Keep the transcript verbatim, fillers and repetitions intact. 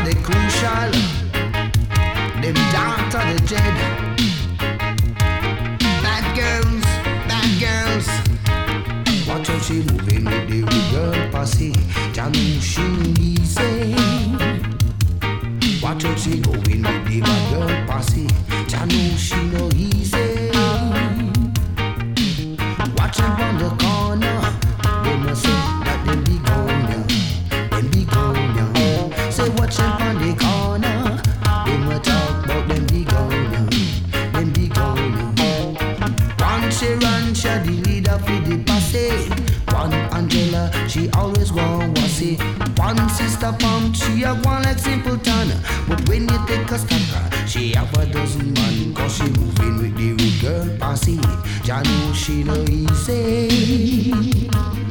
the crucial. Them down are the dead. Bad girls, bad girls. Watch how she moving with the rude girl posse. Jah know she no easy. Watch how she going with the bad girl posse. Jah know she no easy. Watch them on the corner. They must say that them be gone now. Them be gone now. Say watch them on the corner. They must talk about them be gone now. Them be gone now. One she run, she the leader for the posse. One Angela, she always want wassy. One sister pump, she have one like simpleton. But when you take a stacker, she have a dozen man. Cause she moving with the rude girl posse. Jah know she no easy.